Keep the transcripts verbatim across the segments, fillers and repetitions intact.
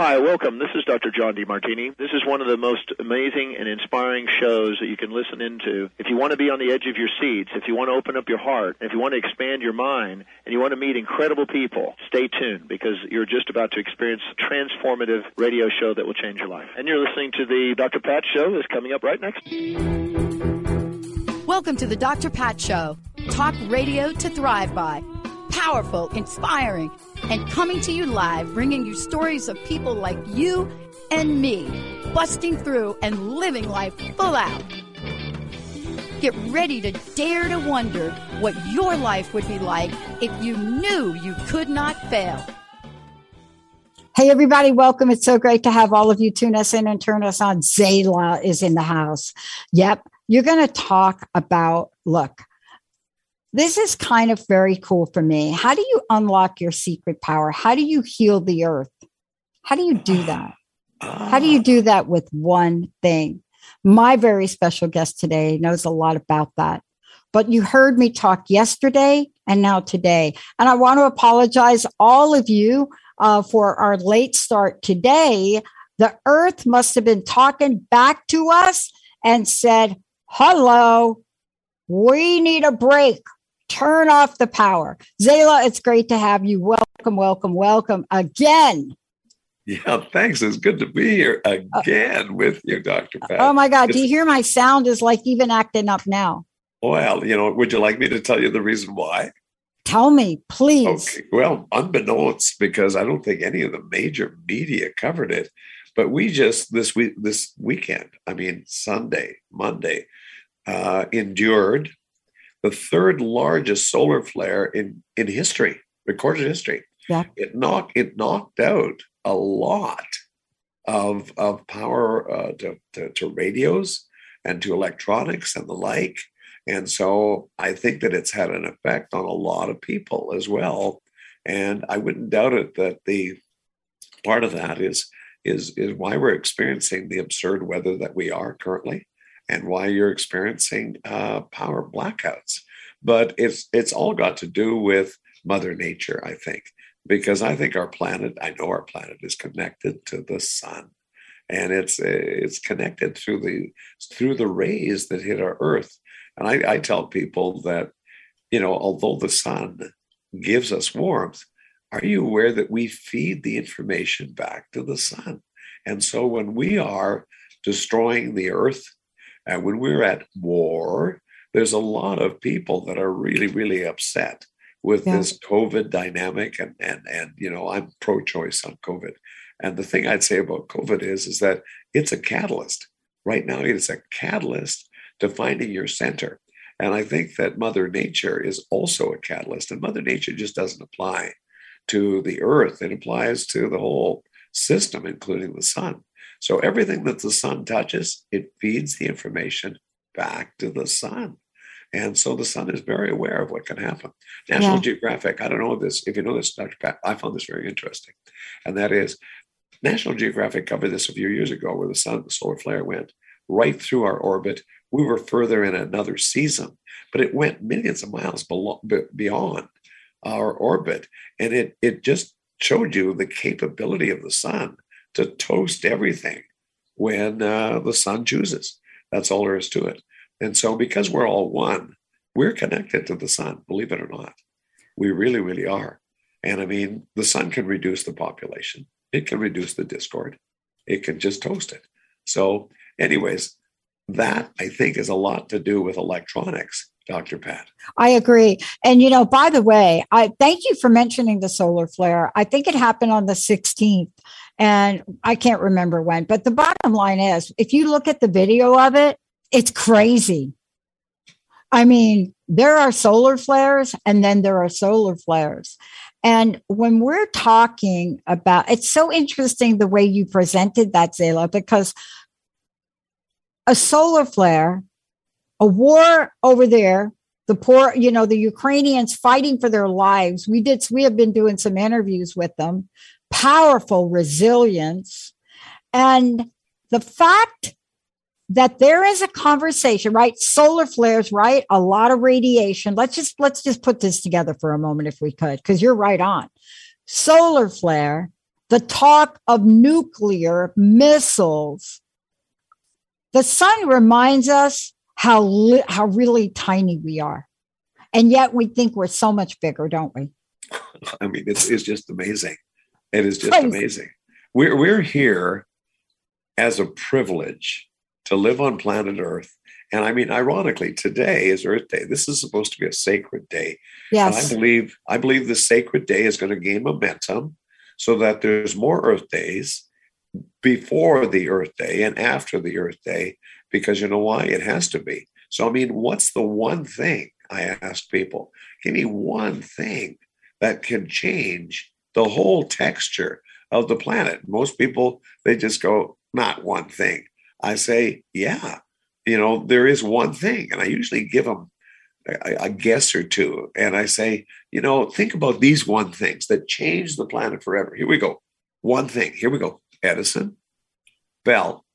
Hi, welcome. This is Doctor John DeMartini. This is one of the most amazing and inspiring shows that you can listen into. If you want to be on the edge of your seats, if you want to open up your heart, if you want to expand your mind, and you want to meet incredible people, stay tuned because you're just about to experience a transformative radio show that will change your life. And you're listening to the Doctor Pat Show that's coming up right next. Welcome to the Doctor Pat Show. Talk radio to thrive by. Powerful, inspiring, and coming to you live, bringing you stories of people like you and me, busting through and living life full out. Get ready to dare to wonder what your life would be like if you knew you could not fail. Hey, everybody, welcome. It's so great to have all of you tune us in and turn us on. Zayla is in the house. Yep, you're going to talk about, look, this is kind of very cool for me. How do you unlock your secret power? How do you heal the earth? How do you do that? How do you do that with one thing? My very special guest today knows a lot about that. But you heard me talk yesterday and now today. And I want to apologize all of you uh, for our late start today. The earth must have been talking back to us and said, hello, we need a break. Turn off the power. Zayla, it's great to have you. Welcome, welcome, welcome again. Yeah, thanks. It's good to be here again uh, with you, Doctor Pat. Oh, my God. It's, do you hear my sound is like even acting up now? Well, you know, would you like me to tell you the reason why? Tell me, please. Okay. Well, unbeknownst, because I don't think any of the major media covered it, but we just this week, this weekend, I mean, Sunday, Monday, uh, endured the third largest solar flare in, in history, recorded history. Yeah. It knocked it knocked out a lot of, of power uh, to, to, to radios and to electronics and the like. And so I think that it's had an effect on a lot of people as well. And I wouldn't doubt it that the part of that is, is, is why we're experiencing the absurd weather that we are currently, and why you're experiencing uh, power blackouts. But it's it's all got to do with Mother Nature, I think, because I think our planet, I know our planet is connected to the sun, and it's it's connected through the through the rays that hit our Earth. And I, I tell people that, you know, although the sun gives us warmth, are you aware that we feed the information back to the sun? And so when we are destroying the Earth, and when we're at war, there's a lot of people that are really, really upset with yeah. this COVID dynamic. And, and, and, you know, I'm pro-choice on COVID. And the thing I'd say about COVID is, is that it's a catalyst. Right now, it's a catalyst to finding your center. And I think that Mother Nature is also a catalyst. And Mother Nature just doesn't apply to the Earth. It applies to the whole system, including the sun. So everything that the sun touches, it feeds the information back to the sun. And so the sun is very aware of what can happen. National yeah. Geographic, I don't know if this, if you know this, Doctor Pat, I found this very interesting. And that is, National Geographic covered this a few years ago, where the sun, the solar flare went right through our orbit. We were further in another season, but it went millions of miles below, beyond our orbit. And it, it just showed you the capability of the sun to toast everything when uh, the sun chooses. That's all there is to it. And so because we're all one, we're connected to the sun, believe it or not. We really, really are. And I mean, the sun can reduce the population. It can reduce the discord. It can just toast it. So anyways, that I think is a lot to do with electronics, Doctor Pat. I agree. And, you know, by the way, I thank you for mentioning the solar flare. I think it happened on the sixteenth. And I can't remember when, but the bottom line is, if you look at the video of it, it's crazy. I mean, there are solar flares and then there are solar flares. And when we're talking about, it's so interesting the way you presented that, Zayla, because a solar flare, a war over there, the poor, you know, the Ukrainians fighting for their lives. We did, we have been doing some interviews with them, powerful resilience. And the fact that there is a conversation, right? Solar flares, right? A lot of radiation. Let's just, let's just put this together for a moment if we could, because you're right on. Solar flare the talk of nuclear missiles. The sun reminds us how li- how really tiny we are. And yet we think we're so much bigger, don't we? I mean, it's, it's just amazing. It is just Crazy. amazing. We're, we're here as a privilege to live on planet Earth. And I mean, ironically, today is Earth Day. This is supposed to be a sacred day. Yes. And I believe, I believe the sacred day is going to gain momentum so that there's more Earth Days before the Earth Day and after the Earth Day, because you know why? It has to be. So, I mean, what's the one thing, I asked people, give me one thing that can change the whole texture of the planet? Most people, they just go, not one thing. I say, yeah, you know, there is one thing. And I usually give them a, a guess or two. And I say, you know, think about these one things that change the planet forever. Here we go. One thing. Here we go. Edison, Bell,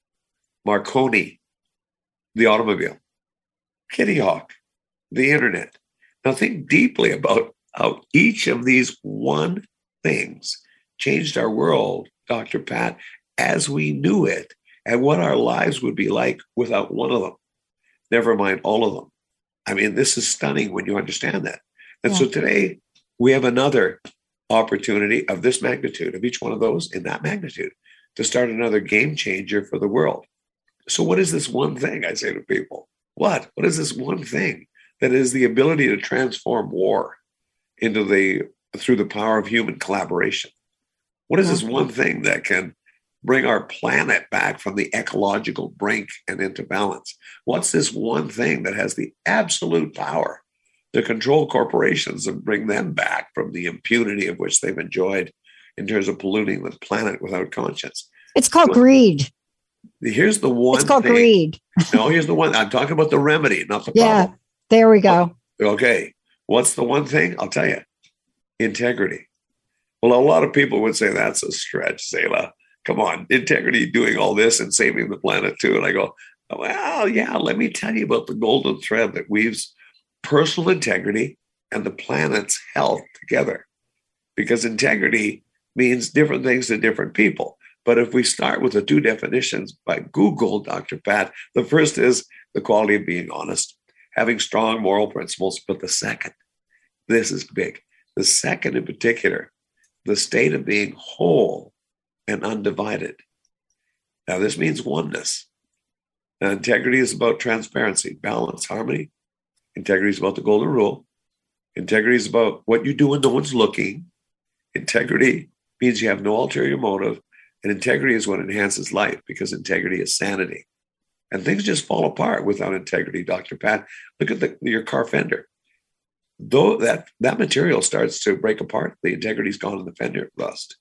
Marconi, the automobile, Kitty Hawk, the internet. Now think deeply about how each of these one things changed our world, Doctor Pat, as we knew it, and what our lives would be like without one of them. Never mind all of them. I mean, this is stunning when you understand that. And yeah. So today we have another opportunity of this magnitude, of each one of those in that magnitude, to start another game changer for the world. So what is this one thing, I say to people? What? What is this one thing that is the ability to transform war into the through the power of human collaboration? What is this one thing that can bring our planet back from the ecological brink and into balance? What's this one thing that has the absolute power to control corporations and bring them back from the impunity of which they've enjoyed in terms of polluting the planet without conscience? It's called greed. Here's the one It's called thing. greed. No, here's the one. I'm talking about the remedy, not the yeah, problem. there we go. Okay. What's the one thing? I'll tell you. Integrity. Well, a lot of people would say that's a stretch, Selah. Come on, integrity doing all this and saving the planet too. And I go, well, yeah, let me tell you about the golden thread that weaves personal integrity and the planet's health together. Because integrity means different things to different people. But if we start with the two definitions by Google, Doctor Pat, the first is the quality of being honest, having strong moral principles. But the second, this is big. The second in particular, the state of being whole and undivided. Now, this means oneness. Now, integrity is about transparency, balance, harmony. Integrity is about the golden rule. Integrity is about what you do when no one's looking. Integrity means you have no ulterior motive. And integrity is what enhances life, because integrity is sanity. And things just fall apart without integrity, Doctor Pat. Look at the, your car fender. Though that, that material starts to break apart, the integrity's gone in the fender rust.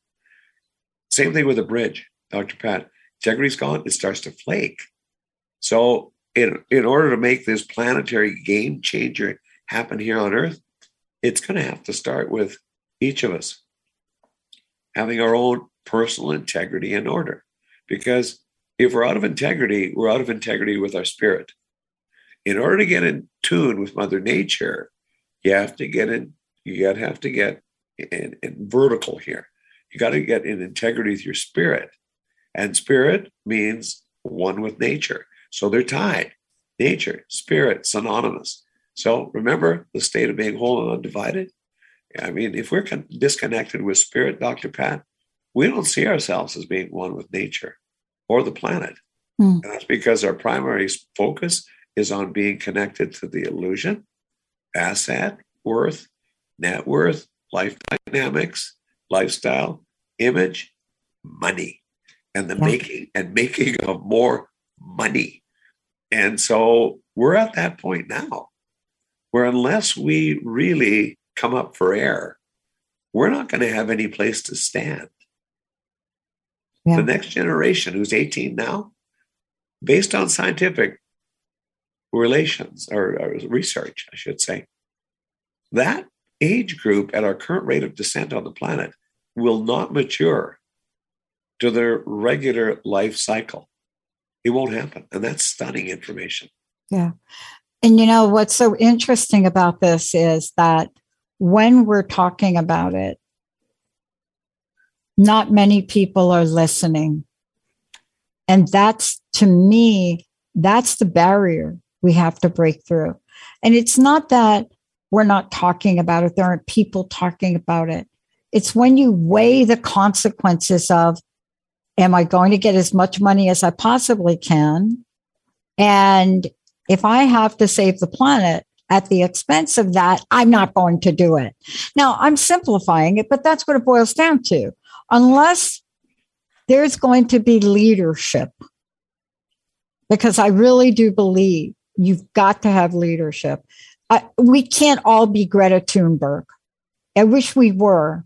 Same thing with a bridge, Doctor Pat. Integrity's gone, it starts to flake. So in, in order to make this planetary game changer happen here on Earth, it's going to have to start with each of us having our own personal integrity and order. Because if we're out of integrity, we're out of integrity with our spirit. In order to get in tune with Mother Nature, you have to get in, you got to have to get in, in vertical here. You got to get in integrity with your spirit. And spirit means one with nature. So they're tied. Nature, spirit, synonymous. So remember the state of being whole and undivided? I mean, if we're con- disconnected with spirit, Doctor Pat, we don't see ourselves as being one with nature or the planet. Mm. And that's because our primary focus is on being connected to the illusion, asset, worth, net worth, life dynamics, lifestyle, image, money, and the yeah. making and making of more money. And so we're at that point now where unless we really come up for air, we're not going to have any place to stand. Yeah. The next generation, who's eighteen now, based on scientific relations or, or research, I should say, that age group at our current rate of descent on the planet will not mature to their regular life cycle. It won't happen. And that's stunning information. Yeah. And you know, what's so interesting about this is that when we're talking about it, not many people are listening. And that's, to me, that's the barrier we have to break through. And it's not that we're not talking about it. There aren't people talking about it. It's when you weigh the consequences of, am I going to get as much money as I possibly can? And if I have to save the planet at the expense of that, I'm not going to do it. Now, I'm simplifying it, but that's what it boils down to. Unless there's going to be leadership, because I really do believe you've got to have leadership. I, we can't all be Greta Thunberg. I wish we were,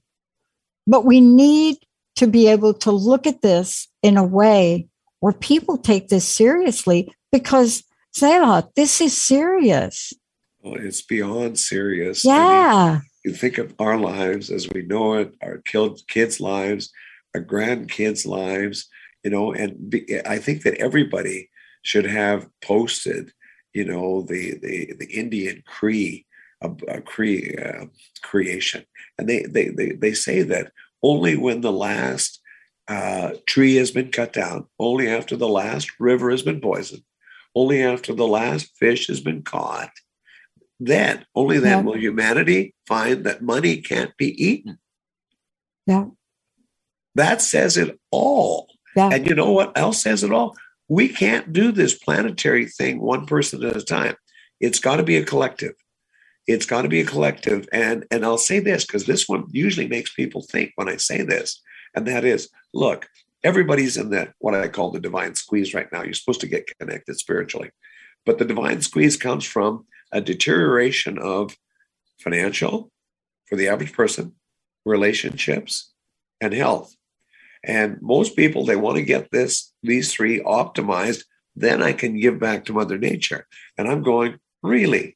but we need to be able to look at this in a way where people take this seriously, because, Selah, this is serious. Well, it's beyond serious. Yeah. I mean, you think of our lives as we know it, our kids' lives, our grandkids' lives, you know, and be, I think that everybody should have posted, you know, the the, the Indian Cree, uh, uh, Cree uh, creation. And they, they, they, they say that only when the last uh, tree has been cut down, only after the last river has been poisoned, only after the last fish has been caught, then, only then yeah. will humanity find that money can't be eaten. Yeah. That says it all. Yeah. And you know what else says it all? We can't do this planetary thing one person at a time. It's got to be a collective. It's got to be a collective. And, and I'll say this, because this one usually makes people think when I say this, and that is, look, everybody's in that, what I call the divine squeeze right now. You're supposed to get connected spiritually. But the divine squeeze comes from a deterioration of financial, for the average person, relationships, and health. And most people, they want to get this, these three optimized, then I can give back to Mother Nature. And I'm going, really?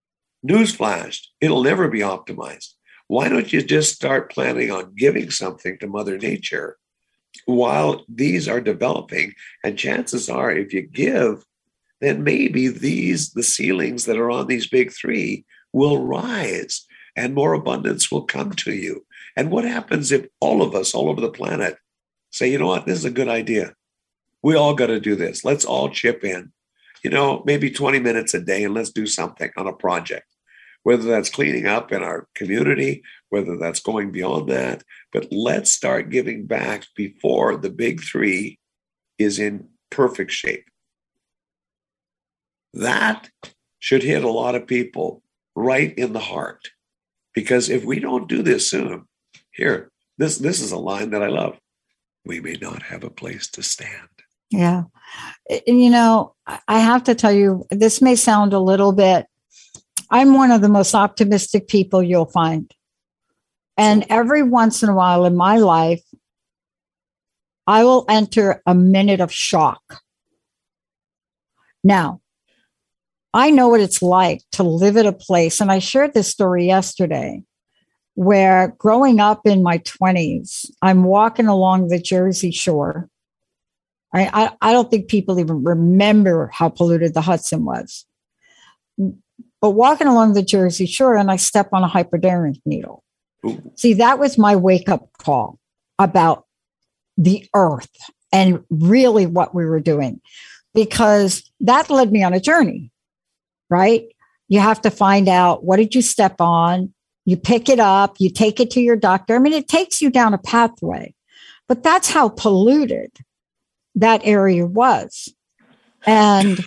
Newsflash, it'll never be optimized. Why don't you just start planning on giving something to Mother Nature while these are developing? And chances are, if you give, then maybe these, the ceilings that are on these big three will rise and more abundance will come to you. And what happens if all of us all over the planet say, you know what, this is a good idea. We all got to do this. Let's all chip in, you know, maybe twenty minutes a day, and let's do something on a project, whether that's cleaning up in our community, whether that's going beyond that. But let's start giving back before the big three is in perfect shape. That should hit a lot of people right in the heart. Because if we don't do this soon, here, this, this is a line that I love. We may not have a place to stand. Yeah. You know, I have to tell you, this may sound a little bit, I'm one of the most optimistic people you'll find. And every once in a while in my life, I will enter a minute of shock. Now, I know what it's like to live at a place, and I shared this story yesterday, where growing up in my twenties, I'm walking along the Jersey Shore. I, I, I don't think people even remember how polluted the Hudson was. But walking along the Jersey Shore, and I step on a hypodermic needle. Ooh. See, that was my wake-up call about the earth and really what we were doing, because that led me on a journey, right? You have to find out, what did you step on? You pick it up, you take it to your doctor. I mean, it takes you down a pathway, but that's how polluted that area was. And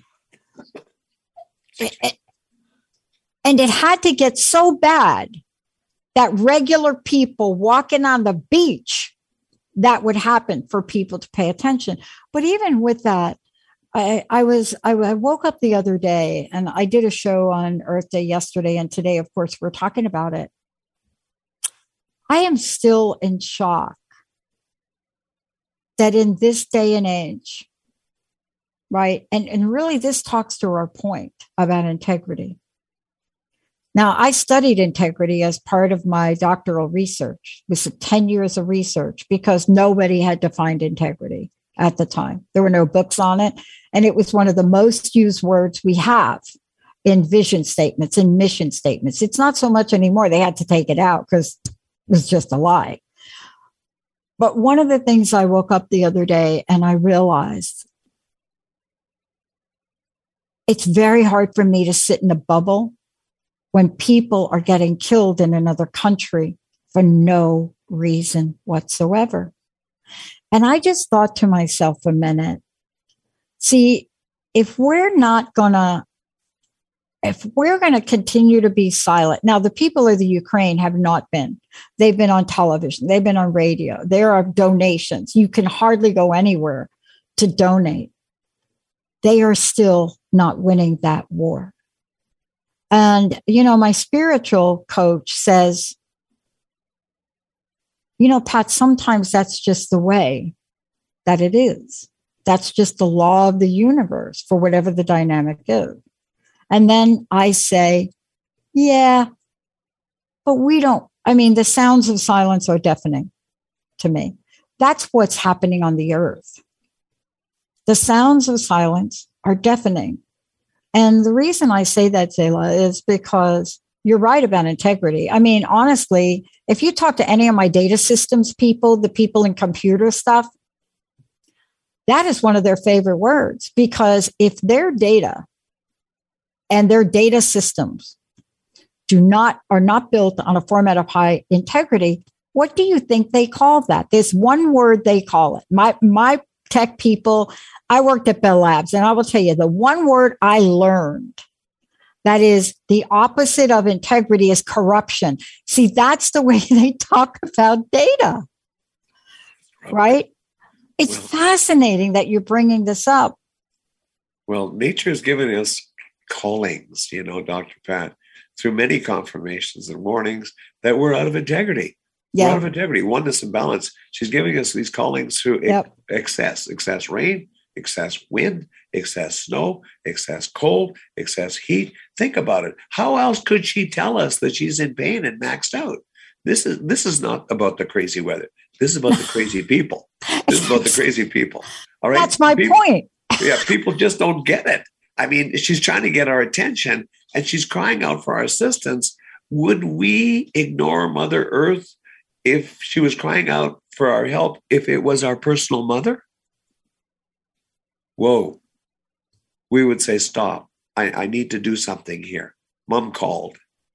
it, and it had to get so bad that regular people walking on the beach, that would happen for people to pay attention. But even with that, I, I was, I, I woke up the other day, and I did a show on Earth Day yesterday. And today, of course, we're talking about it. I am still in shock that in this day and age, right? And, and really this talks to our point about integrity. Now, I studied integrity as part of my doctoral research. It was ten years of research, because nobody had defined integrity at the time. There were no books on it. And it was one of the most used words we have in vision statements and mission statements. It's not so much anymore. They had to take it out because it was just a lie. But one of the things I woke up the other day and I realized it's very hard for me to sit in a bubble when people are getting killed in another country for no reason whatsoever. And I just thought to myself a minute, see, if we're not going to, if we're going to continue to be silent, now the people of the Ukraine have not been. They've been on television. They've been on radio. There are donations. You can hardly go anywhere to donate. They are still not winning that war. And, you know, my spiritual coach says, you know, Pat, sometimes that's just the way that it is. That's just the law of the universe for whatever the dynamic is. And then I say, yeah, but we don't, I mean, the sounds of silence are deafening to me. That's what's happening on the earth. The sounds of silence are deafening. And the reason I say that, Zela, is because you're right about integrity. I mean, honestly, if you talk to any of my data systems people, the people in computer stuff, that is one of their favorite words, because if their data and their data systems do not, are not built on a format of high integrity, what do you think they call that? There's one word they call it. My, my tech people, I worked at Bell Labs, and I will tell you the one word I learned that is the opposite of integrity is corruption. See, that's the way they talk about data, right? It's well, fascinating that you're bringing this up. Well, nature has given us callings, you know, Doctor Pat, through many confirmations and warnings that we're out of integrity. Yep. We're out of integrity, oneness and balance. She's giving us these callings through yep. excess, excess rain, excess wind, excess snow, excess cold, excess heat. Think about it. How else could she tell us that she's in pain and maxed out? This is this is not about the crazy weather. This is about the crazy people. This is about the crazy people. All right. That's my people, point. Yeah, people just don't get it. I mean, she's trying to get our attention and she's crying out for our assistance. Would we ignore Mother Earth if she was crying out for our help if it was our personal mother? Whoa. We would say, stop. I, I need to do something here. Mom called.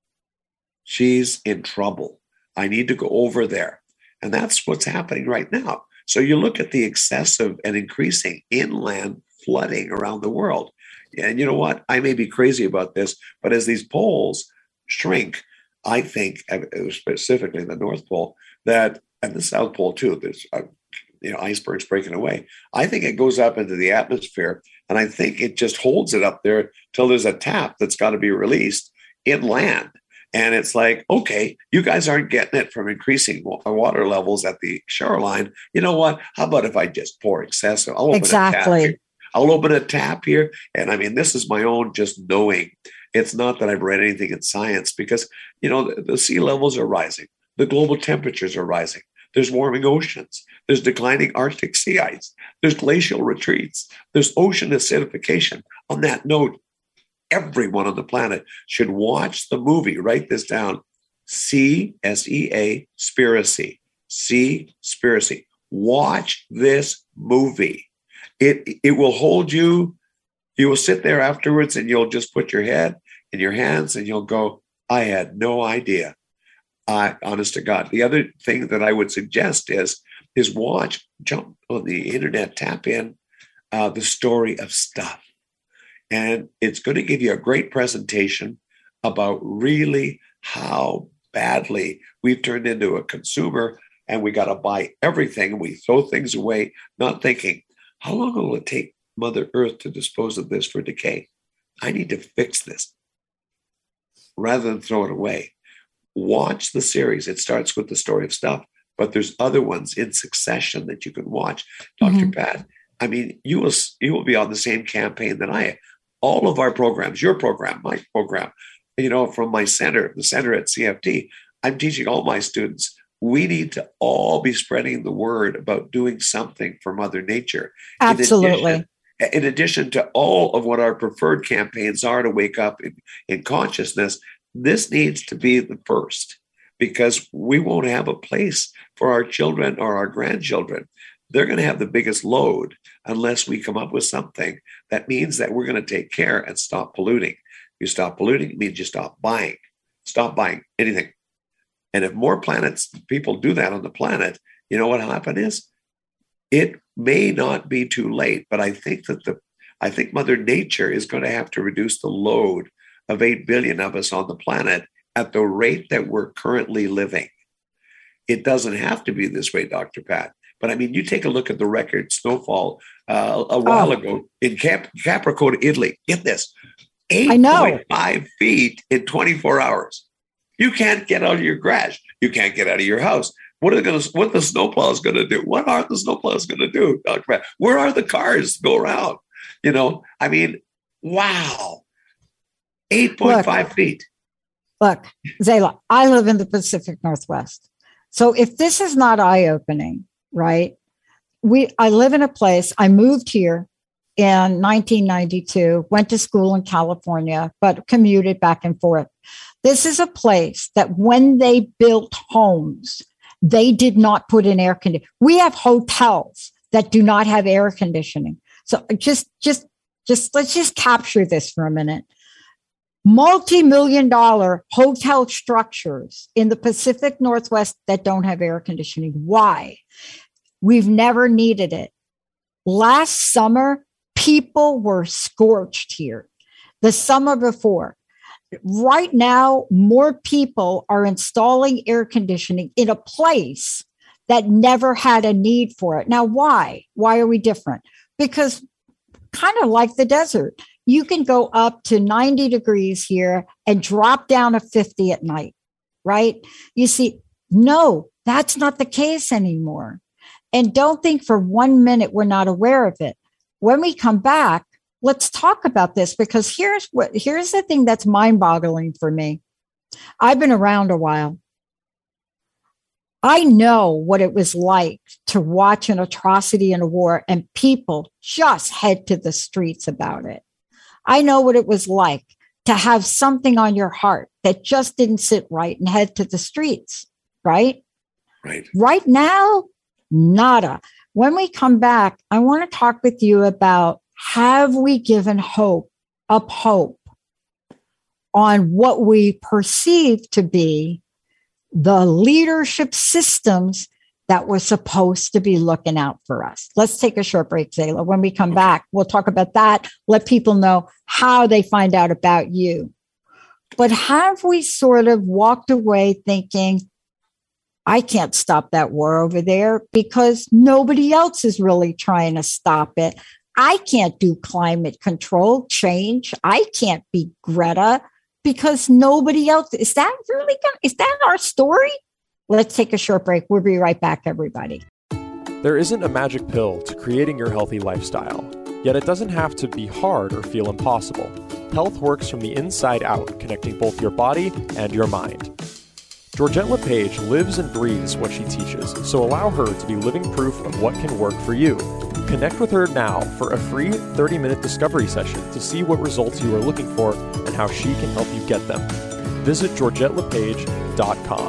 She's in trouble. I need to go over there. And that's what's happening right now. So you look at the excessive and increasing inland flooding around the world. And you know what? I may be crazy about this, but as these poles shrink, I think, specifically the North Pole, that, and the South Pole too, there's uh, you know, icebergs breaking away. I think it goes up into the atmosphere, and I think it just holds it up there till there's a tap that's got to be released inland. And it's like, okay, you guys aren't getting it from increasing water levels at the shoreline. You know what? How about if I just pour excessive? I'll open exactly. a tap here. I'll open a tap here. And I mean, this is my own just knowing. It's not that I've read anything in science because, you know, the, the sea levels are rising. The global temperatures are rising. There's warming oceans. There's declining Arctic sea ice. There's glacial retreats. There's ocean acidification. On that note, everyone on the planet should watch the movie. Write this down. C S E A Spiracy. Seaspiracy. Watch this movie. It it will hold you. You will sit there afterwards and you'll just put your head in your hands and you'll go, I had no idea. I, honest to God. The other thing that I would suggest is, is watch, jump on the internet, tap in uh, the story of stuff. And it's going to give you a great presentation about really how badly we've turned into a consumer and we got to buy everything and we throw things away, not thinking, how long will it take Mother Earth to dispose of this for decay? I need to fix this rather than throw it away. Watch the series. It starts with the story of stuff, but there's other ones in succession that you can watch. Doctor Mm-hmm. Pat, I mean, you will you will be on the same campaign that I am. All of our programs, your program, my program, you know, from my center, the center at C F T, I'm teaching all my students, we need to all be spreading the word about doing something for Mother Nature. Absolutely. In addition, in addition to all of what our preferred campaigns are to wake up in, in consciousness, this needs to be the first. because we won't have a place for our children or our grandchildren. They're going to have the biggest load unless we come up with something that means that we're going to take care and stop polluting. You stop polluting, it means you stop buying. Stop buying anything. And if more planets, people do that on the planet, you know what will happen is it may not be too late, but I think that the I think Mother Nature is going to have to reduce the load of eight billion of us on the planet at the rate that we're currently living. It doesn't have to be this way, Doctor Pat. But I mean, you take a look at the record snowfall uh, a while oh. ago in Cap- Capricorn, Italy. Get this, eight point five feet in twenty-four hours. You can't get out of your garage. You can't get out of your house. What are going to? What the snowplows going to do? What are the snowplows going to do, Doctor Pat? Where are the cars to go around? You know, I mean, wow, eight point five feet. Look, Zela, I live in the Pacific Northwest. So if this is not eye-opening, right? We, I live in a place, I moved here in nineteen ninety-two, went to school in California, but commuted back and forth. This is a place that when they built homes, they did not put in air conditioning. We have hotels that do not have air conditioning. So just, just, just let's just capture this for a minute. Multi-million dollar hotel structures in the Pacific Northwest that don't have air conditioning. Why? We've never needed it. Last summer, people were scorched here. The summer before. Right now, more people are installing air conditioning in a place that never had a need for it. Now, why? Why are we different? Because kind of like the desert, you can go up to ninety degrees here and drop down to fifty at night, right? You see, no, that's not the case anymore. And don't think for one minute we're not aware of it. When we come back, let's talk about this, because here's what here's the thing that's mind-boggling for me. I've been around a while. I know what it was like to watch an atrocity in a war and people just head to the streets about it. I know what it was like to have something on your heart that just didn't sit right and head to the streets, right? Right. Right now, nada. When we come back, I want to talk with you about, have we given hope, up hope on what we perceive to be the leadership systems that were supposed to be looking out for us? Let's take a short break, Zela. When we come back, we'll talk about that. Let people know how they find out about you. But have we sort of walked away thinking, I can't stop that war over there because nobody else is really trying to stop it. I can't do climate control change. I can't be Greta because nobody else. Is that really gonna, is that our story? Let's take a short break. We'll be right back, everybody. There isn't a magic pill to creating your healthy lifestyle, yet it doesn't have to be hard or feel impossible. Health works from the inside out, connecting both your body and your mind. Georgette LePage lives and breathes what she teaches, so allow her to be living proof of what can work for you. Connect with her now for a free thirty-minute discovery session to see what results you are looking for and how she can help you get them. Visit georgette lepage dot com.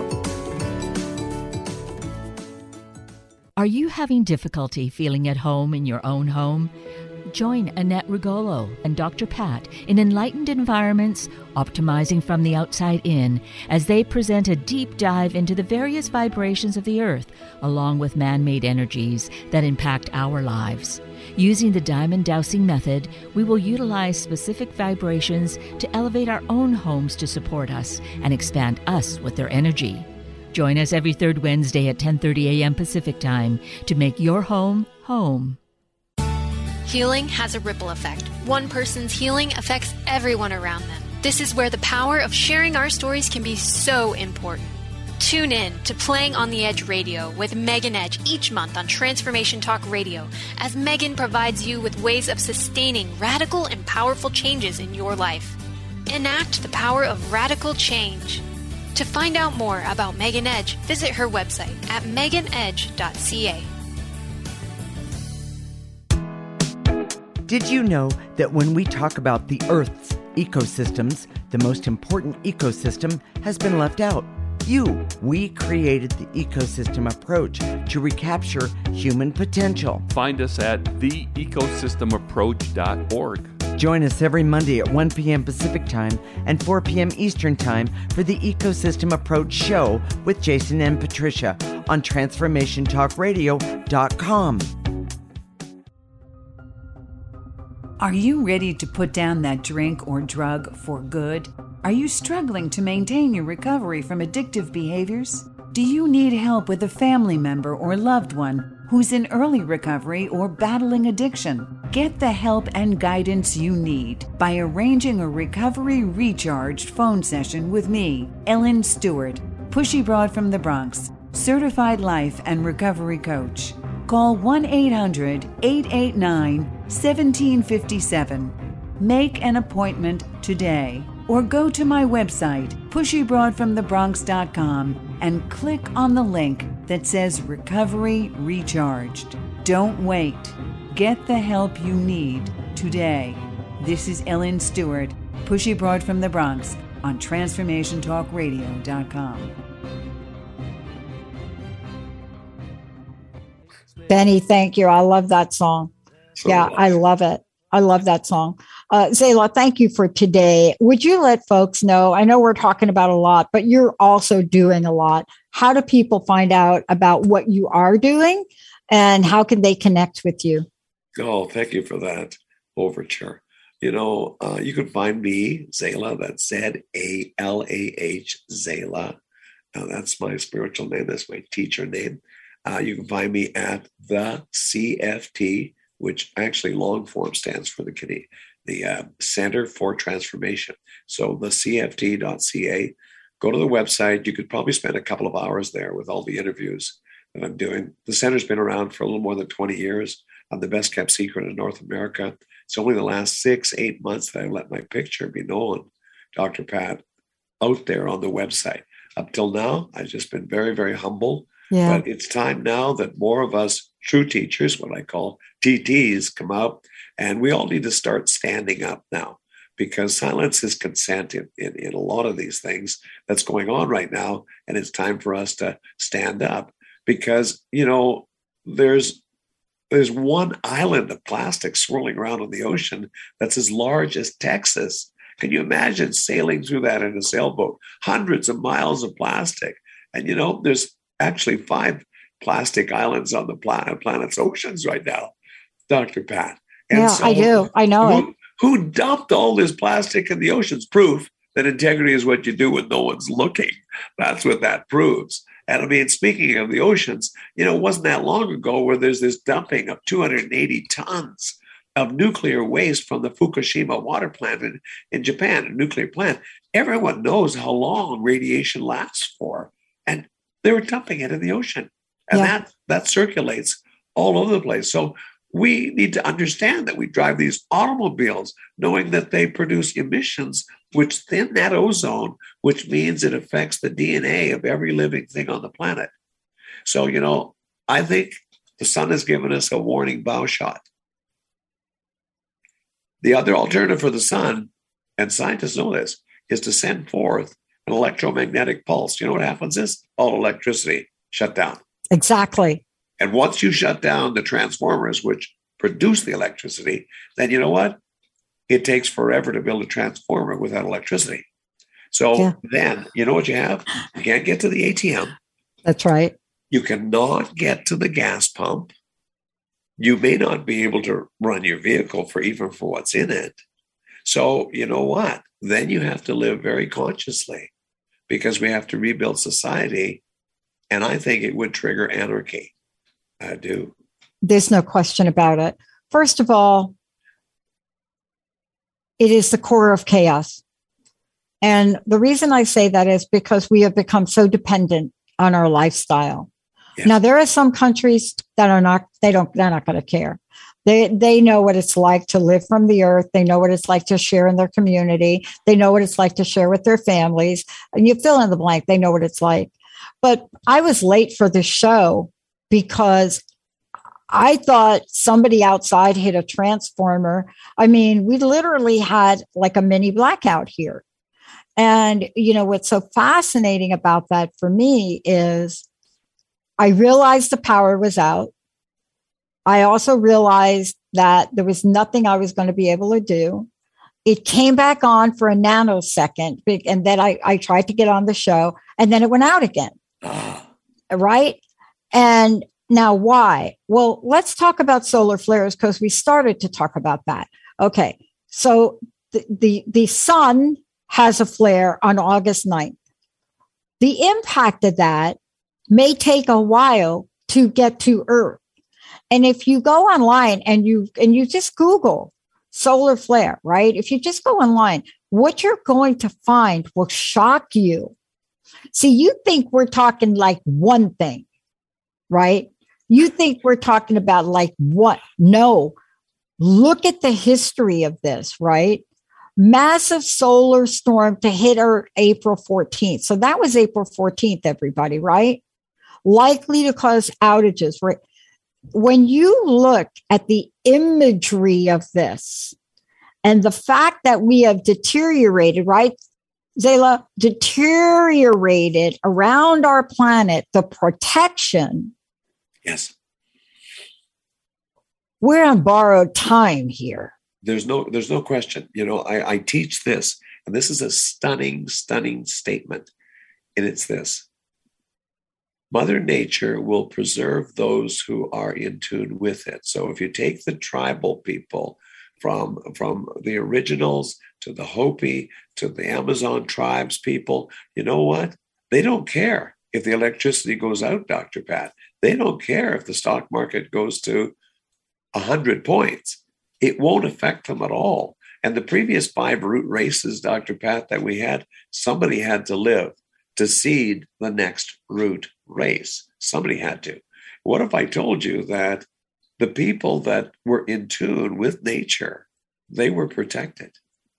Are you having difficulty feeling at home in your own home? Join Annette Rigolo and Doctor Pat in Enlightened Environments, Optimizing from the Outside In, as they present a deep dive into the various vibrations of the earth, along with man-made energies that impact our lives. Using the diamond dowsing method, we will utilize specific vibrations to elevate our own homes to support us and expand us with their energy. Join us every third Wednesday at ten thirty a.m. Pacific Time to make your home home. Healing has a ripple effect. One person's healing affects everyone around them. This is where the power of sharing our stories can be so important. Tune in to Playing on the Edge Radio with Megan Edge each month on Transformation Talk Radio, as Megan provides you with ways of sustaining radical and powerful changes in your life. Enact the power of radical change. To find out more about Megan Edge, visit her website at megan edge dot c a. Did you know that when we talk about the Earth's ecosystems, the most important ecosystem has been left out? With you, we created the ecosystem approach to recapture human potential. Find us at the ecosystem approach dot org. Join us every Monday at one p.m. Pacific Time and four p.m. Eastern Time for the Ecosystem Approach Show with Jason and Patricia on transformation talk radio dot com. Are you ready to put down that drink or drug for good? Are you struggling to maintain your recovery from addictive behaviors? Do you need help with a family member or loved one who's in early recovery or battling addiction? Get the help and guidance you need by arranging a recovery recharged phone session with me, Ellen Stewart, Pushy Broad from the Bronx, certified life and recovery coach. Call one eight hundred, eight eight nine, one seven five seven. Make an appointment today or go to my website, pushy broad from the bronx dot com, and click on the link that says Recovery Recharged. Don't wait. Get the help you need today. This is Ellen Stewart, Pushy Broad from the Bronx on transformation talk radio dot com. Benny, thank you. I love that song. So yeah, I love it. I love that song. Uh, Zela, thank you for today. Would you let folks know, I know we're talking about a lot, but you're also doing a lot. How do people find out about what you are doing and how can they connect with you? Oh, thank you for that overture. You know, uh, you can find me, Zela, that's Z A L A H, Zela. Now, that's my spiritual name. That's my teacher name. Uh, you can find me at the C F T, which actually long form stands for the the uh, Center for Transformation. So the C F T dot C A. Go to the website. You could probably spend a couple of hours there with all the interviews that I'm doing. The center's been around for a little more than twenty years. I'm the best kept secret in North America. It's only the last six, eight months that I've let my picture be known, Doctor Pat, out there on the website. Up till now, I've just been very, very humble. Yeah. But it's time now that more of us true teachers, what I call T Ts, come out, and we all need to start standing up now, because silence is consent in, in, in a lot of these things that's going on right now. And it's time for us to stand up because, you know, there's there's one island of plastic swirling around in the ocean that's as large as Texas. Can you imagine sailing through that in a sailboat? Hundreds of miles of plastic. And, you know, there's actually five plastic islands on the planet, planet's oceans right now, Doctor Pat. And yeah, so I do. I know who, it. Who dumped all this plastic in the oceans? Proof that integrity is what you do when no one's looking. That's what that proves. And I mean, speaking of the oceans, you know, it wasn't that long ago where there's this dumping of two hundred eighty tons of nuclear waste from the Fukushima water plant in, in Japan, a nuclear plant. Everyone knows how long radiation lasts for. And they were dumping it in the ocean. And Yeah. that that circulates all over the place. So we need to understand that we drive these automobiles knowing that they produce emissions which thin that ozone, which means it affects the D N A of every living thing on the planet. So, you know, I think the sun has given us a warning bow shot. The other alternative for the sun, and scientists know this, is to send forth an electromagnetic pulse. You know what happens is all electricity shut down. Exactly. And once you shut down the transformers, which produce the electricity, then you know what? It takes forever to build a transformer without electricity. So Yeah. then, you know what you have? You can't get to the A T M. That's right. You cannot get to the gas pump. You may not be able to run your vehicle for even for what's in it. So you know what? Then you have to live very consciously because we have to rebuild society. And I think it would trigger anarchy. I do. There's no question about it. First of all, it is the core of chaos. And the reason I say that is because we have become so dependent on our lifestyle. Yes. Now, there are some countries that are not, they don't, they're not going to care. They, they know what it's like to live from the earth. They know what it's like to share in their community. They know what it's like to share with their families. And you fill in the blank, they know what it's like. But I was late for the show because I thought somebody outside hit a transformer. I mean, we literally had like a mini blackout here. And, you know, what's so fascinating about that for me is I realized the power was out. I also realized that there was nothing I was going to be able to do. It came back on for a nanosecond, and then I, I tried to get on the show, and then it went out again. Right? And now why? Well, let's talk about solar flares because we started to talk about that. Okay. So the, the, the sun has a flare on August ninth. The impact of that may take a while to get to Earth. And if you go online and you and you just Google solar flare, right? If you just go online, what you're going to find will shock you. See, you think we're talking like one thing, right? You think we're talking about like what? No. Look at the history of this, right? Massive solar storm to hit Earth April fourteenth. So that was April fourteenth, everybody, right? Likely to cause outages, right? When you look at the imagery of this and the fact that we have deteriorated, right, Zela, deteriorated around our planet, the protection. Yes. We're on borrowed time here. There's no, there's no question. You know, I, I teach this, and this is a stunning, stunning statement. And it's this. Mother Nature will preserve those who are in tune with it. So if you take the tribal people from, from the originals to the Hopi to the Amazon tribes people, you know what? They don't care if the electricity goes out, Doctor Pat. They don't care if the stock market goes to one hundred points. It won't affect them at all. And the previous five root races, Doctor Pat, that we had, somebody had to live to seed the next root race. Somebody had to. What if I told you that the people that were in tune with nature, they were protected?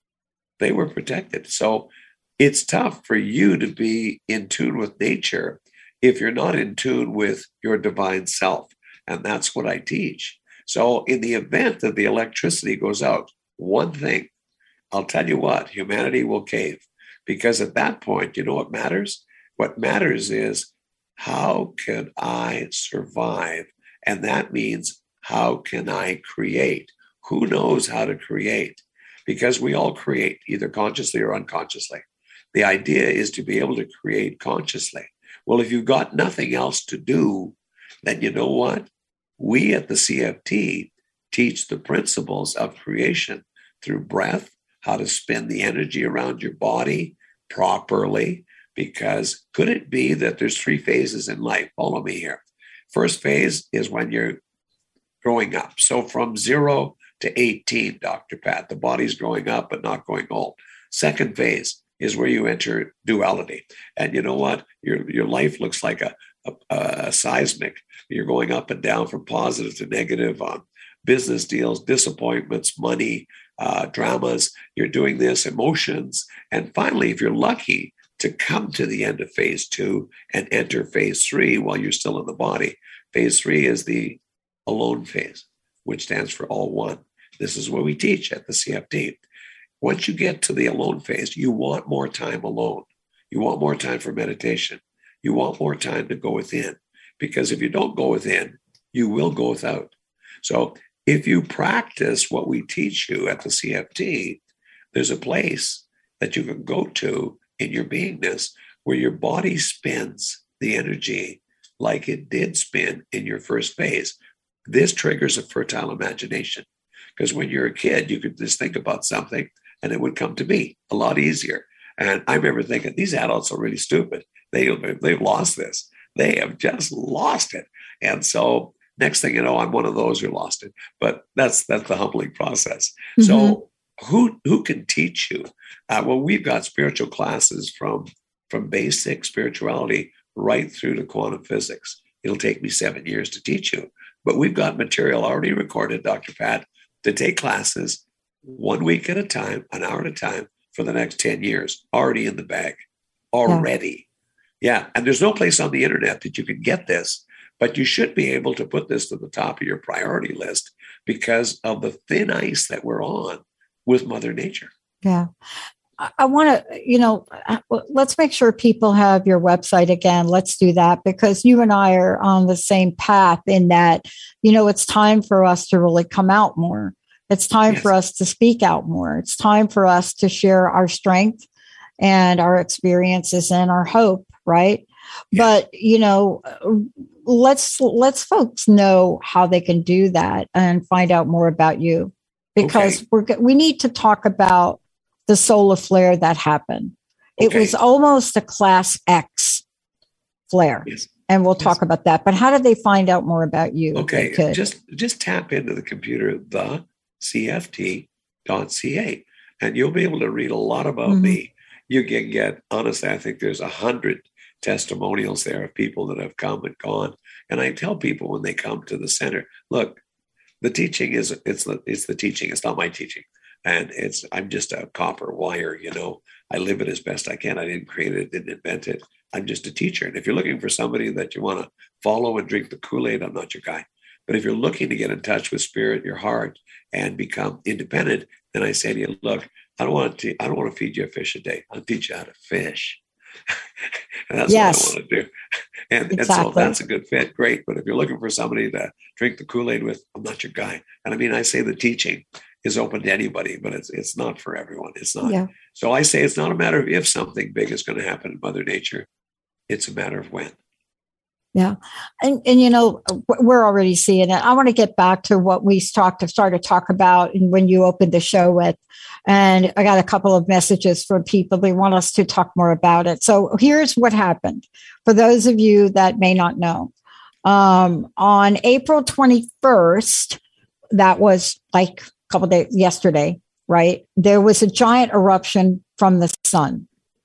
They were protected. So it's tough for you to be in tune with nature if you're not in tune with your divine self. And that's what I teach. So in the event that the electricity goes out, one thing, I'll tell you what, humanity will cave. Because at that point, you know what matters? What matters is, how can I survive? And that means, how can I create? Who knows how to create? Because we all create, either consciously or unconsciously. The idea is to be able to create consciously. Well, if you've got nothing else to do, then you know what? We at the C F T teach the principles of creation through breath, how to spin the energy around your body properly. Because could it be that there's three phases in life? Follow me here. First phase is when you're growing up. So from zero to eighteen, Doctor Pat, the body's growing up but not going old. Second phase is where you enter duality. And you know what? Your, your life looks like a, a, a seismic. You're going up and down from positive to negative on business deals, disappointments, money, uh, dramas. You're doing this, emotions. And finally, if you're lucky to come to the end of phase two and enter phase three while you're still in the body. Phase three is the alone phase, which stands for all one. This is what we teach at the C F T. Once you get to the alone phase, you want more time alone. You want more time for meditation. You want more time to go within. Because if you don't go within, you will go without. So if you practice what we teach you at the C F T, there's a place that you can go to in your beingness where your body spins the energy like it did spin in your first phase. This triggers a fertile imagination, because when you're a kid, you could just think about something and it would come to be a lot easier. And I remember thinking, these adults are really stupid. They, they've lost this. They have just lost it. And so next thing you know, I'm one of those who lost it. But that's that's the humbling process. Mm-hmm. So who who can teach you? Uh, well, we've got spiritual classes from, from basic spirituality right through to quantum physics. It'll take me seven years to teach you. But we've got material already recorded, Doctor Pat, to take classes one week at a time, an hour at a time, for the next ten years, already in the bag, already. Yeah. yeah. And there's no place on the internet that you can get this, but you should be able to put this to the top of your priority list because of the thin ice that we're on with Mother Nature. Yeah. I, I want to, you know, let's make sure people have your website again. Let's do that, because you and I are on the same path in that, you know, it's time for us to really come out more. It's time yes. for us to speak out more. It's time for us to share our strength and our experiences and our hope, right? Yes. But, you know, let's let's folks know how they can do that and find out more about you, because okay. we're we need to talk about the solar flare that happened. Okay. It was almost a class X flare. Yes. And we'll yes. talk about that. But how did they find out more about you? Okay, just just tap into the computer, the C F T dot C A, and you'll be able to read a lot about mm-hmm. me. You can get, honestly, I think there's a hundred testimonials there of people that have come and gone. And I tell people when they come to the center, look, the teaching is, it's the, it's the teaching. It's not my teaching. And it's, I'm just a copper wire, you know, I live it as best I can. I didn't create it, didn't invent it. I'm just a teacher. And if you're looking for somebody that you want to follow and drink the Kool-Aid, I'm not your guy. But if you're looking to get in touch with spirit, your heart, and become independent, then I say to you, look, I don't want to, I don't want to feed you a fish a day. I'll teach you how to fish. And that's yes. what I want to do. And, exactly. and so that's a good fit. Great. But if you're looking for somebody to drink the Kool-Aid with, I'm not your guy. And I mean, I say the teaching is open to anybody, but it's it's not for everyone. It's not. Yeah. So I say it's not a matter of if something big is going to happen in Mother Nature. It's a matter of when. Yeah. And, and, you know, we're already seeing it. I want to get back to what we talked to start to talk about and when you opened the show with, and I got a couple of messages from people. They want us to talk more about it. So here's what happened. For those of you that may not know, um, on April twenty-first, that was like a couple of days yesterday, right? There was a giant eruption from the sun.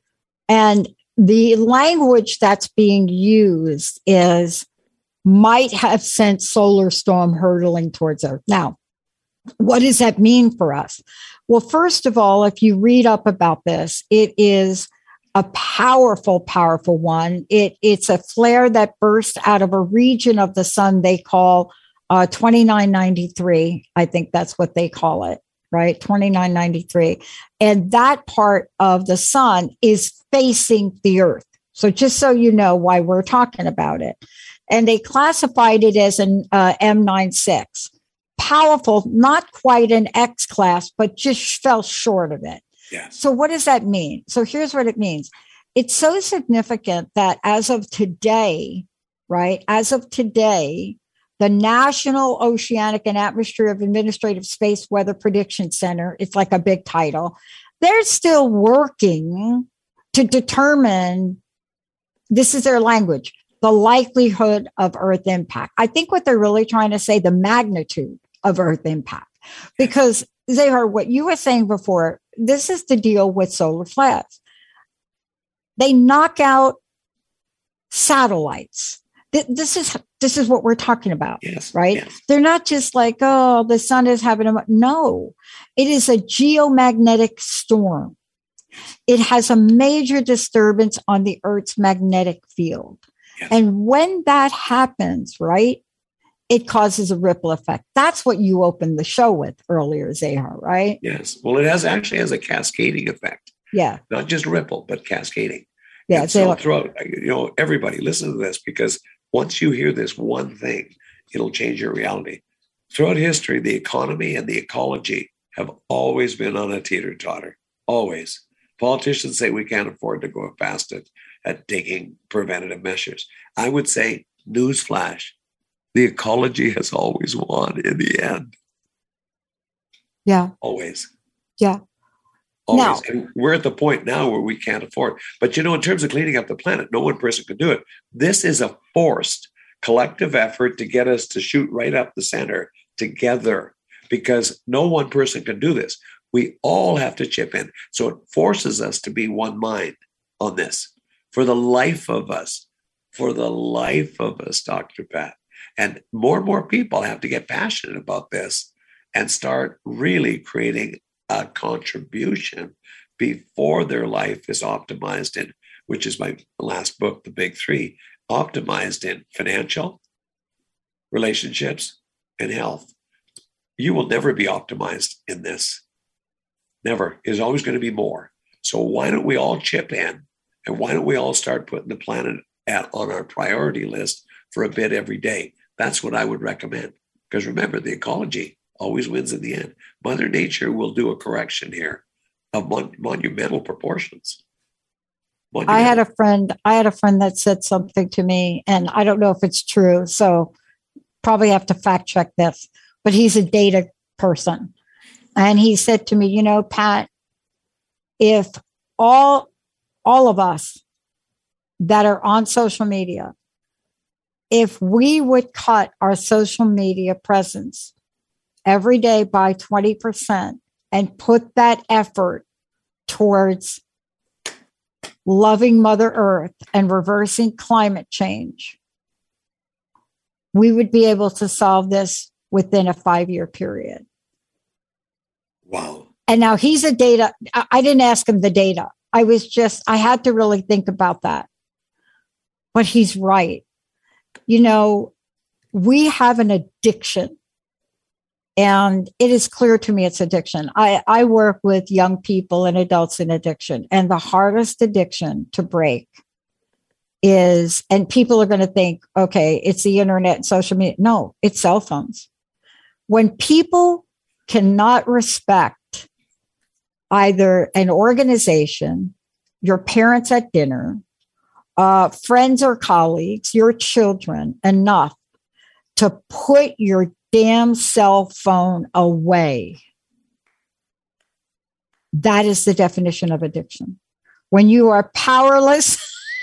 And the language that's being used is might have sent solar storm hurtling towards Earth. Now, what does that mean for us? Well, first of all, if you read up about this, it is a powerful, powerful one. It, it's a flare that burst out of a region of the sun they call uh, twenty-nine ninety-three. I think that's what they call it, right? twenty-nine ninety-three. And that part of the sun is facing the Earth. So just so you know why we're talking about it. And they classified it as an uh, M ninety-six. Powerful, not quite an X class, but just fell short of it. Yes. So what does that mean? So here's what it means. It's so significant that as of today, right, as of today, the National Oceanic and Atmospheric Administrative Space Weather Prediction Center, it's like a big title, they're still working to determine, this is their language, the likelihood of Earth impact. I think what they're really trying to say, the magnitude of Earth impact. Because they are what you were saying before, this is the deal with solar flares. They knock out satellites. This is this is what we're talking about, yes, right? Yes. They're not just like, oh, the sun is having a, no, it is a geomagnetic storm. It has a major disturbance on the Earth's magnetic field. Yes. And when that happens, right, it causes a ripple effect. That's what you opened the show with earlier, Zahar, right? Yes. Well, it has actually has a cascading effect. Yeah. Not just ripple, but cascading. Yeah. So throughout, you know, everybody listen to this, because once you hear this one thing, it'll change your reality. Throughout history, the economy and the ecology have always been on a teeter-totter. Always. Politicians say we can't afford to go fast at, at taking preventative measures. I would say, newsflash, the ecology has always won in the end. Yeah. Always. Yeah. Always. Now, and we're at the point now where we can't afford. But, you know, in terms of cleaning up the planet, no one person can do it. This is a forced collective effort to get us to shoot right up the center together, because no one person can do this. We all have to chip in. So it forces us to be one mind on this for the life of us, for the life of us, Doctor Pat. And more and more people have to get passionate about this and start really creating a contribution before their life is optimized in, which is my last book, The Big Three, optimized in financial, relationships, and health. You will never be optimized in this. Never. There's always going to be more. So why don't we all chip in, and why don't we all start putting the planet at, on our priority list for a bit every day? That's what I would recommend. Because remember, the ecology always wins in the end. Mother Nature will do a correction here of mon- monumental proportions. Monumental. I had a friend, I had a friend that said something to me, and I don't know if it's true, so probably have to fact check this, but he's a data person. And he said to me, you know, Pat, if all all of us that are on social media, if we would cut our social media presence every day by twenty percent and put that effort towards loving Mother Earth and reversing climate change, we would be able to solve this within a five-year period. Wow. And now he's a data, I didn't ask him the data. I was just, I had to really think about that. But he's right. You know, we have an addiction. And it is clear to me it's addiction. I, I work with young people and adults in addiction. And the hardest addiction to break is, and people are going to think, okay, it's the internet and social media. No, it's cell phones. When people cannot respect either an organization, your parents at dinner, uh, friends or colleagues, your children, enough to put your damn cell phone away. That is the definition of addiction. When you are powerless,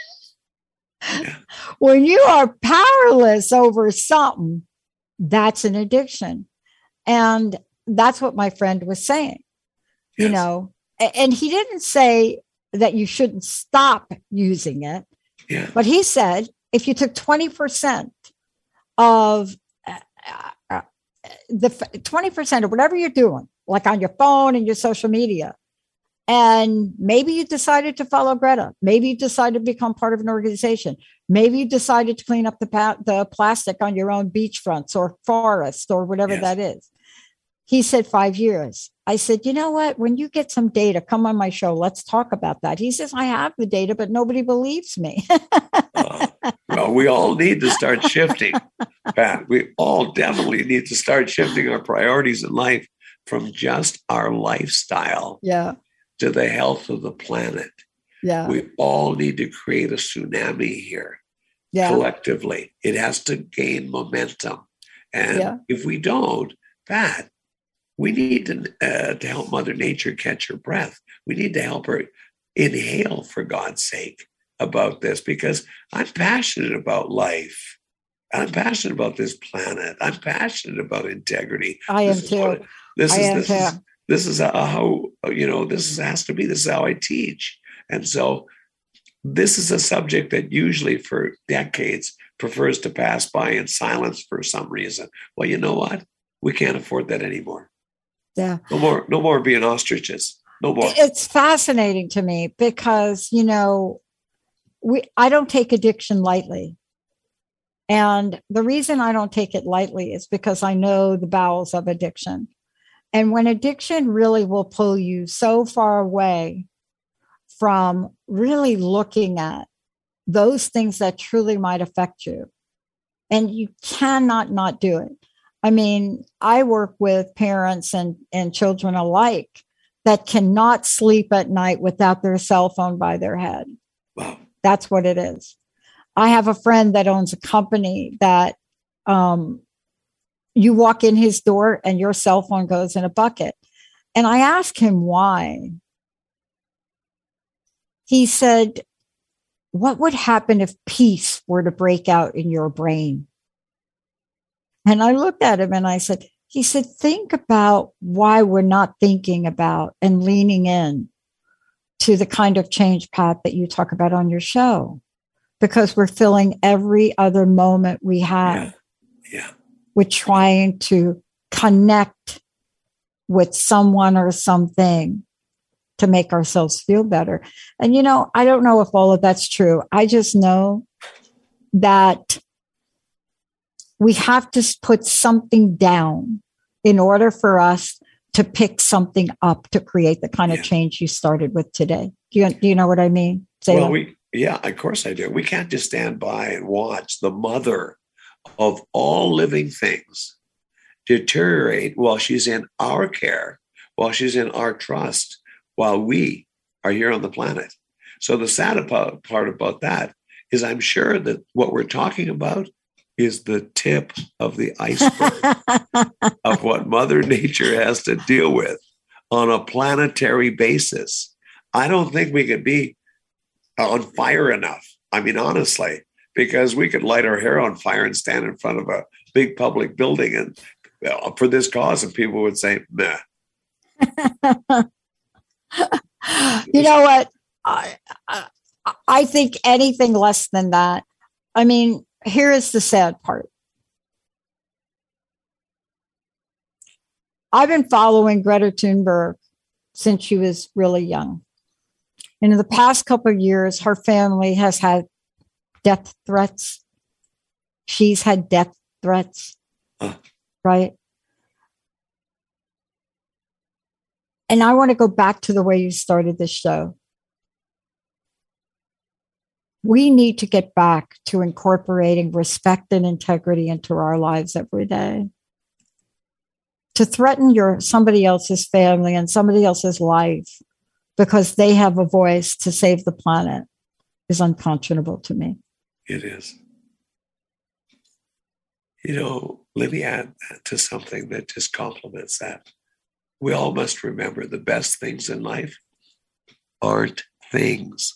when you are powerless over something, that's an addiction. And that's what my friend was saying, yes. You know, and he didn't say that you shouldn't stop using it, yeah. But he said, if you took twenty percent of uh, the twenty percent of whatever you're doing, like on your phone and your social media, and maybe you decided to follow Greta, maybe you decided to become part of an organization, maybe you decided to clean up the pa- the plastic on your own beachfronts or forest or whatever yes. that is. He said five years. I said, you know what? When you get some data, come on my show. Let's talk about that. He says, I have the data, but nobody believes me. uh, well, we all need to start shifting, Pat. We all definitely need to start shifting our priorities in life from just our lifestyle yeah. to the health of the planet. Yeah. We all need to create a tsunami here yeah. collectively. It has to gain momentum. And yeah. if we don't, Pat, we need to, uh, to help Mother Nature catch her breath. We need to help her inhale, for God's sake, about this, because I'm passionate about life. I'm passionate about this planet. I'm passionate about integrity. I am this too. What, this I is am this too. is this is how, you know, this is, has to be. This is how I teach. And so this is a subject that usually for decades prefers to pass by in silence for some reason. Well, you know what? We can't afford that anymore. Yeah. No more, no more being ostriches. No more. It's fascinating to me because, you know, we I don't take addiction lightly. And the reason I don't take it lightly is because I know the bowels of addiction. And when addiction really will pull you so far away from really looking at those things that truly might affect you, and you cannot not do it. I mean, I work with parents and, and children alike that cannot sleep at night without their cell phone by their head. Wow. That's what it is. I have a friend that owns a company that um, you walk in his door and your cell phone goes in a bucket. And I asked him why. He said, what would happen if peace were to break out in your brain? And I looked at him and I said, he said, think about why we're not thinking about and leaning in to the kind of change, Pat, that you talk about on your show, because we're filling every other moment we have yeah. Yeah. with trying to connect with someone or something to make ourselves feel better. And, you know, I don't know if all of that's true. I just know that we have to put something down in order for us to pick something up to create the kind Yeah. of change you started with today. Do you, do you know what I mean? Zela? Well, we, yeah, of course I do. We can't just stand by and watch the mother of all living things deteriorate while she's in our care, while she's in our trust, while we are here on the planet. So the sad part about that is I'm sure that what we're talking about is the tip of the iceberg of what Mother Nature has to deal with on a planetary basis. I don't think we could be on fire enough. I mean, honestly, because we could light our hair on fire and stand in front of a big public building and uh, for this cause, and people would say, meh. You know what? I, I, I think anything less than that. I mean, here is the sad part. I've been following Greta Thunberg since she was really young. And in the past couple of years, her family has had death threats. She's had death threats, Huh. right? And I want to go back to the way you started this show. We need to get back to incorporating respect and integrity into our lives every day. To threaten your somebody else's family and somebody else's life because they have a voice to save the planet is unconscionable to me. It is. You know, let me add to something that just complements that. We all must remember the best things in life aren't things.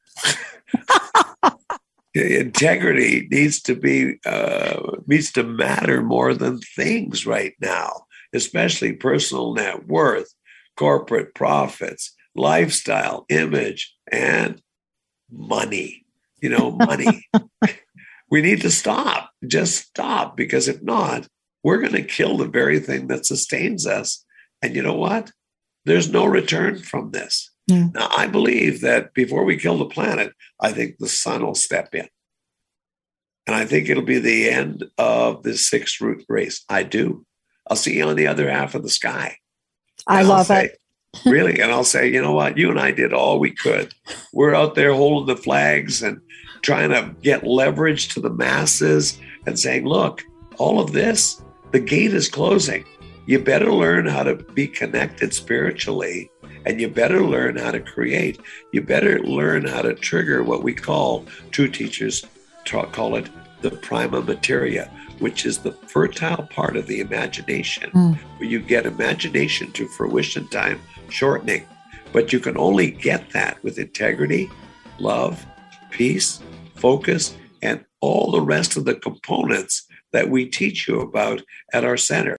Integrity needs to be uh, needs to matter more than things right now, especially personal net worth, corporate profits, lifestyle, image, and money. You know, money. We need to stop. Just stop, because if not, we're going to kill the very thing that sustains us. And you know what? There's no return from this. Yeah. Now, I believe that before we kill the planet, I think the sun will step in. And I think it'll be the end of this six root race. I do. I'll see you on the other half of the sky. I And I'll love say, it. Really? And I'll say, you know what? You and I did all we could. We're out there holding the flags and trying to get leverage to the masses and saying, look, all of this, the gate is closing. You better learn how to be connected spiritually, and you better learn how to create. You better learn how to trigger what we call, true teachers call it the prima materia, which is the fertile part of the imagination, Mm. where you get imagination to fruition time shortening. But you can only get that with integrity, love, peace, focus, and all the rest of the components that we teach you about at our center.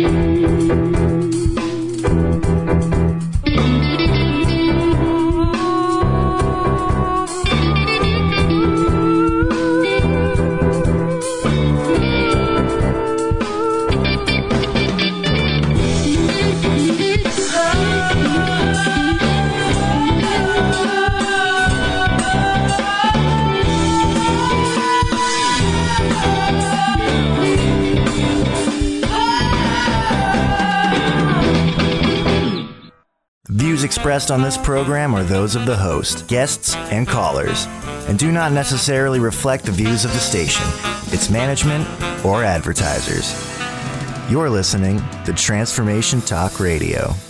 Views expressed on this program are those of the host, guests, and callers, and do not necessarily reflect the views of the station, its management, or advertisers. You're listening to Transformation Talk Radio.